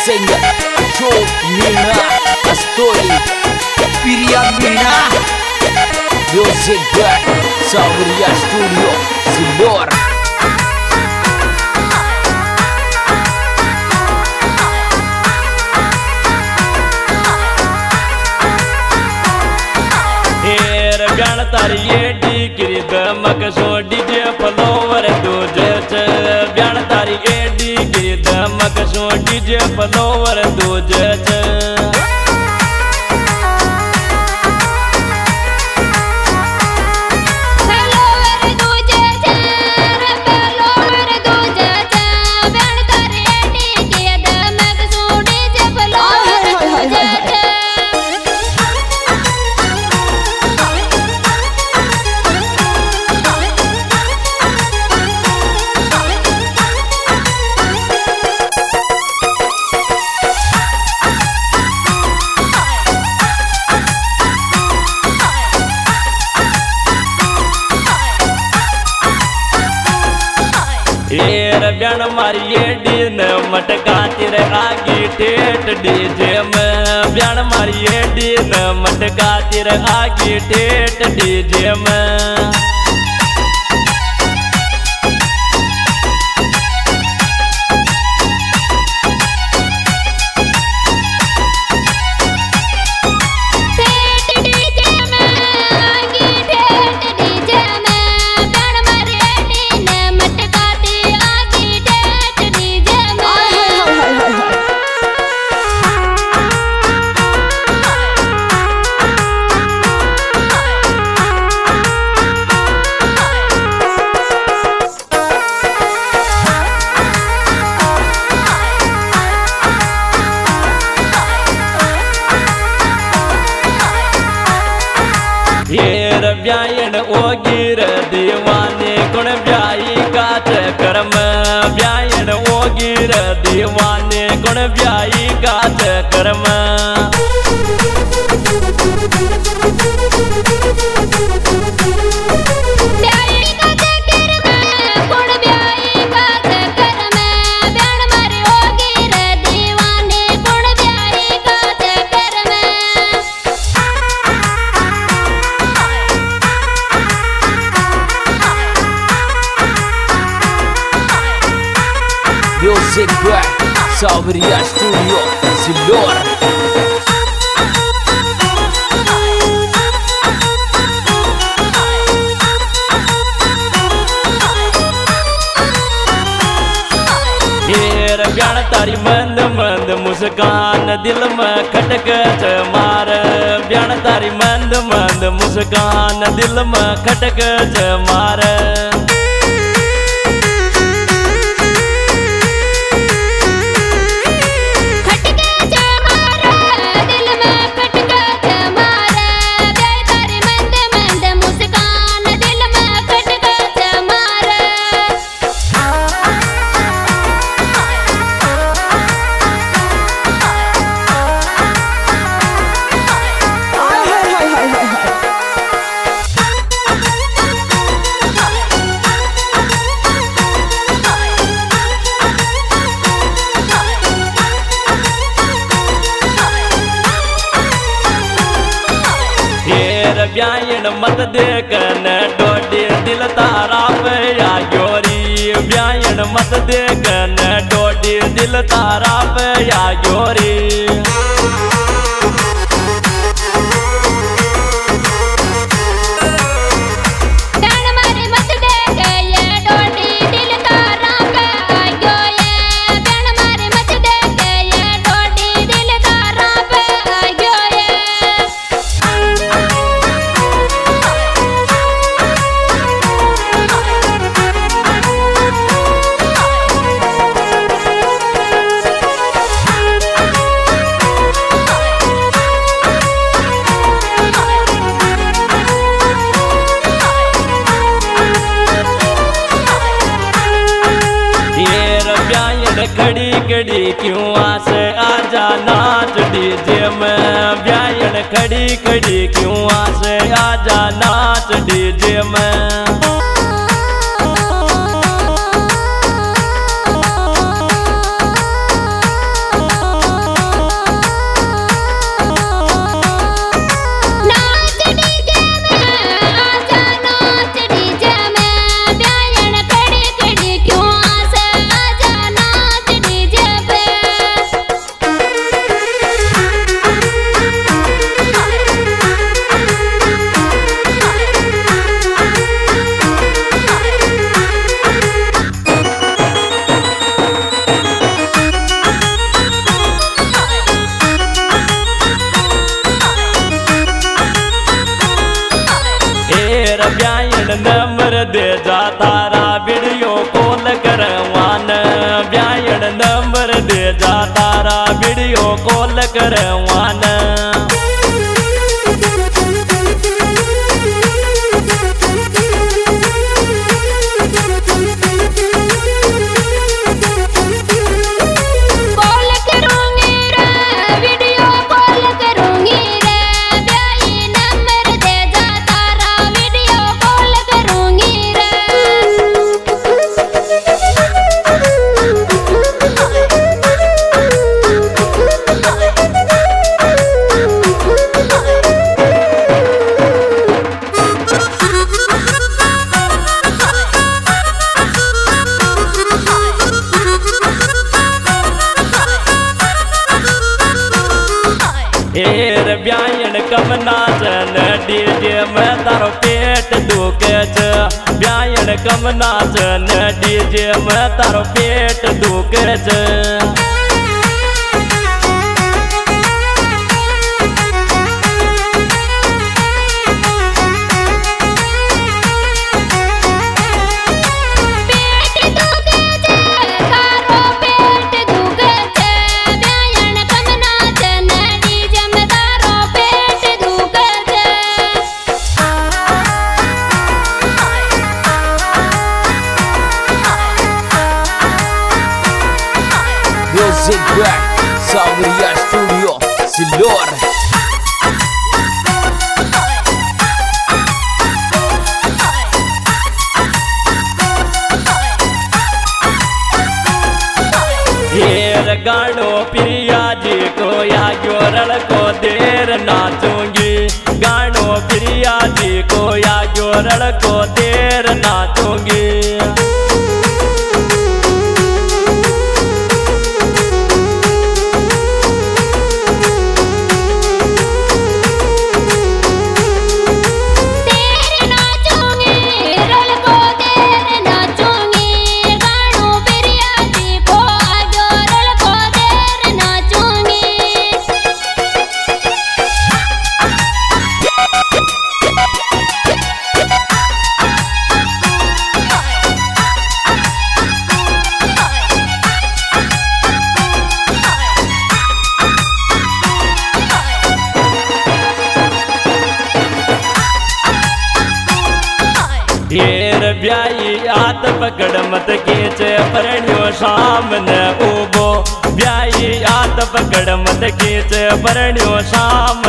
singer Joe Mina Astoli Pirian Mina Music by Sauria Studio Sindor. ब्याण तारी ये degree दमक सो DJ flower दूजे ब्याण तारी ये डिग्री दमक सो डीजे फ्लोवर दूजे ब्याण मारी ये डीन मटका तेरे आगे ठेठ डीजे में ब्याण मारी ये डीन मटका तेरे आगे ठेठ डीजे में ब्यायन ओगिर दीवाने गुण ब्याई का चक्रम ब्यायन ओगिर दीवाने गुण ब्याई का चक्रम Music by Sauria Studio Sindor. ब्याण तारी मंद मंद मुस्कान दिल में खटक मार ब्याण तारी मंद मंद मुस्कान दिल में खटक मार ब्यायन मत देखन डोडी दिल तारा पे या गोरी ब्यायन मत देखन डोडी दिल तारा पे या गोरी खड़ी खड़ी क्यों आस आजा नाच डीजे में ब्यायन खड़ी खड़ी क्यों आस आजा नाच डीजे में दे जा तारा वीडियो कॉल करवान ब्यायन नंबर दे जा तारा वीडियो कॉल करवान हेर ब्यायन कम नाचन डीजे में तारो पेट दुखे छ ब्यायन कम नाचन डीजे में तारो पेट दुखे छ Music Back Sabriya Studio Silor हेर गानो प्रिया जी को या ग्योरल को देर नाचूंगी गानो प्रिया जी को या ग्योरल को देर नाचूंगी ढेर ब्याई हाथ पकड़ मत खींच परण्यो सामने उबो ब्याई हाथ पकड़ मत खींच परण्यो सामने